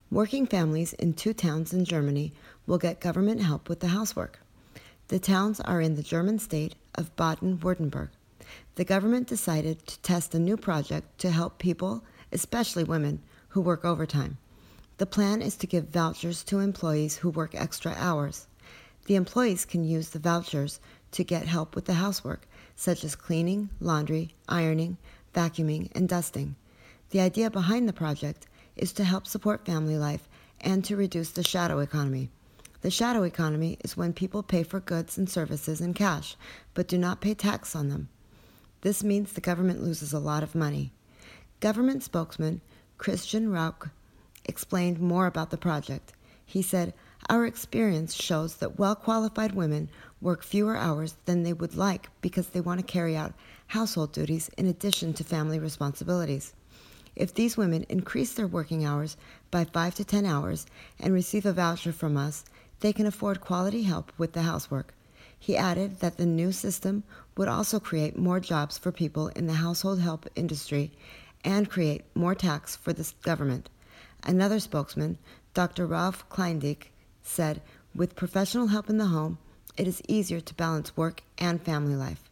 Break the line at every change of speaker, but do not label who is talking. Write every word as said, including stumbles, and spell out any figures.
Working families in two towns in Germany will get government help with the housework. The towns are in the German state of Baden-Württemberg. The government decided to test a new project to help people, especially women, who work overtime. The plan is to give vouchers to employees who work extra hours. The employees can use the vouchers to get help with the housework, such as cleaning, laundry, ironing, vacuuming, and dusting. The idea behind the project is to help support family life and to reduce the shadow economy. The shadow economy is when people pay for goods and services in cash, but do not pay tax on them. This means the government loses a lot of money. Government spokesman Christian Rauch explained more about the project. He said, "Our experience shows that well-qualified women work fewer hours than they would like because they want to carry out household duties in addition to family responsibilities. If these women increase their working hours by five to ten hours and receive a voucher from us, they can afford quality help with the housework." He added that the new system would also create more jobs for people in the household help industry and create more tax for the government. Another spokesman, Doctor Ralph Kleindick, said, "With professional help in the home, it is easier to balance work and family life."